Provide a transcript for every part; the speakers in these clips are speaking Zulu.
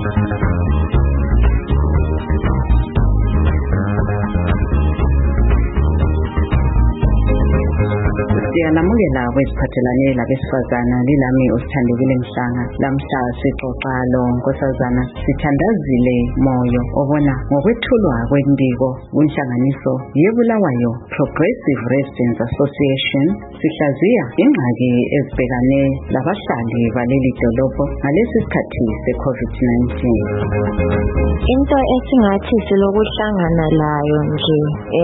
Siyalamukela kwesiphathelane labesifazana lilami osithandekile Mhlanga. Lamhla sixoxa lo nkosazana Sithandazile Moyo obona ngokwethulwa kwembiko kunhlanganiso yeBulawayo Progressive Residents Association sihlaziya ingxaki ezibhekane labahlali baleli dolobho ngalesi sikhathi se-COVID-19. Into esingathi silokuhlangana layo nje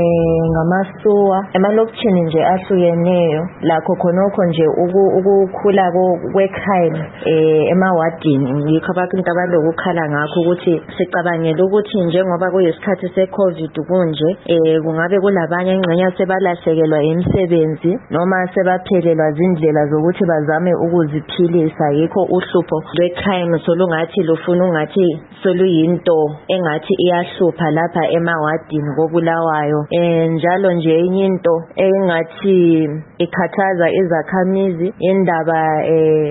ngamasuwa emalokishini nje ahlukeneyo lakho khonokho nje ukukhula kwecrime emawadini yikho abantu abalokukhala ngakho ukuthi sicabangela ukuthi njengoba kuyisikhathi se-COVID kunje kungabe kulabanye ingxenye sebalahlekelwa imisebenzi noma sebaphelelwa zindlela zokuthi bazame ukuziphilisa yikho uhlupho lwecrime solungathi lufuna ungathi soluyinto engathi iyahlupha lapha emawadini koBulawayo njalo nje enye into engathi ikhathaza izakhamizi indaba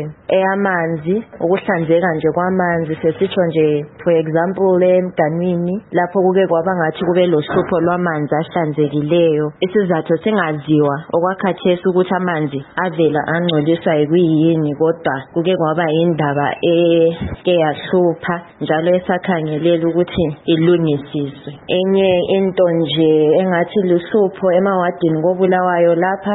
eyamanzi ukuhlanzeka nje kwamanzi sesitsho nje for example emdanini lapho kuke kwaba ngathi kube lohlupho lwamanzi ahlanzekileyo isizathu singaziwa okwakhathesi ukuthi amanzi avela angcoliswa yikuyini kodwa kuke kwaba indaba eke yahlupha njalo esakhangelela ukuthi ilungisiswe. Enye into nje engathi luhlupho emawadini koBulawayo lapha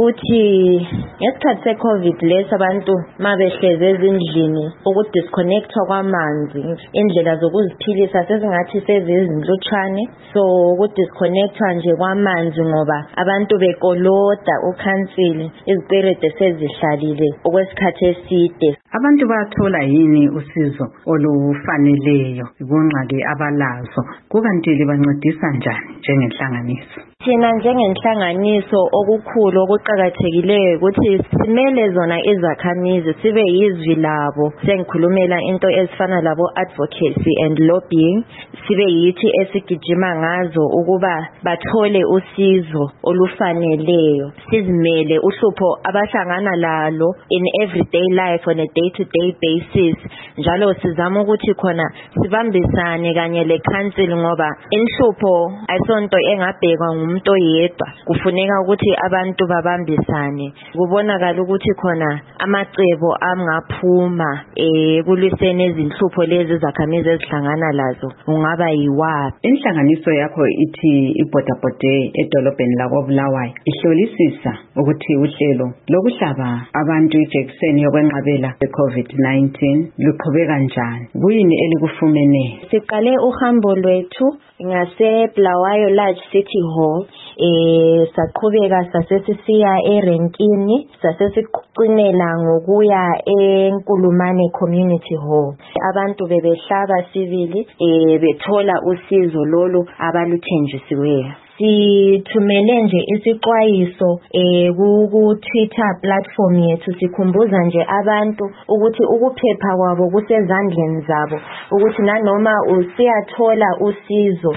ukuthi ngesikhathi se-COVID lesi abantu mabehleze ezindlini ukudisconnectwa kwamanzi indlela zokuziphilisa sezingathi sezizinhlutshwane so ukudisconnectwa nje kwamanzi ngoba abantu bekoloda ukhansili izipirede sezihlalile okwesikhathi eside. Abantu bathola yini usizo olufaneleyo kungxaki abalazo kukanti bancedisa njani njengenhlanganiso? Thina njengenhlanganiso okukhulu okuqhakathekileyo ukuthi simele zona izakhamizi sibe yizwi labo sengikhulumela into ezifana labo advocacy and lobbying sibe yithi esigijima ngazo ukuba bathole usizo olufaneleyo sizimele uhlupho abahlangana lalo in everyday life on a day-to-day basis njalo sizama ukuthi khona sibambisane kanye le-council ngoba inhlupho ayisonto engabhekwa umuntu oyedwa kufuneka ukuthi abantu babambisane kubonakala ukuthi khona amacebo angaphuma kulwiseni izinhlupho lezi zakhamizi ezihlangana lazo ungaba yiwapi. Inhlanganiso yakho ithi ibhodabhode edolobheni lakoBulawayo ihlolisisa ukuthi uhlelo lokuhlaba abantu ijekiseni yokwenqabela i-COVID-19 luqhubeka njani kuyini elikufumene? Siqale uhambo lwethu ngaseBulawayo Large City Hall saqhubeka sasesiya erenkini sasesiqinela ngokuya eNkulumane Community Hall abantu bebehlaba sibili bethola usizo lolu abaluthenjisiweyo. Sithumele nje isixwayiso ku-Twitter platform yethu sikhumbuza nje abantu ukuthi ukuphepha kwabo kusezandleni zabo ukuthi nanoma usiyathola usizo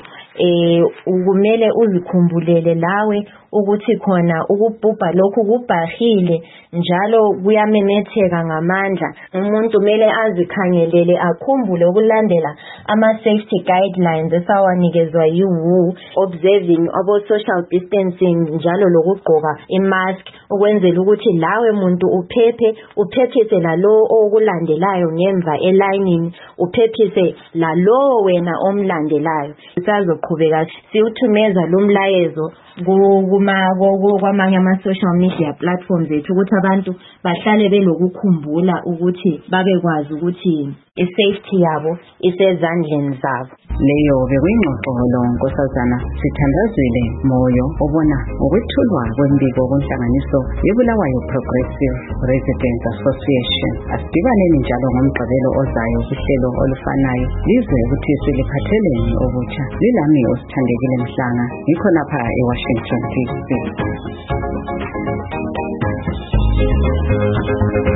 kumele uzikhumbulele lawe ukuthi khona ukubhubha lokhu kubhahile njalo kuyamemetheka ngamandla umuntu kumele azikhangelele akhumbule ukulandela ama-safety guidelines esawanikezwa yi-WHO observing abo-social distancing njalo lokugqoka i-mask ukwenzela ukuthi lawe muntu uphephise lalo okulandelayo ngemva elayinini uphephise lalo wena omlandelayo. Sisazoqhubeka siwuthumeza lo mlayezo kwamanye ama-social media platforms ethu ukuthi abantu bahlale belokukhumbula ukuthi babekwazi ukuthi i-safety yabo isezandleni zabo. Leyo bekuyingxoxo lo nkosazana Sithandazile Moyo obona ngokwethulwa kwembiko kunhlanganiso yeBulawayo Progressive Residents Association. Asidibaneni njalo ngomgqibelo ozayo kuhlelo olufanayo lizwe ukuthi siliphatheleni okutsha. Lilami osithandekile Mhlanga ngikho lapha eWashington DC.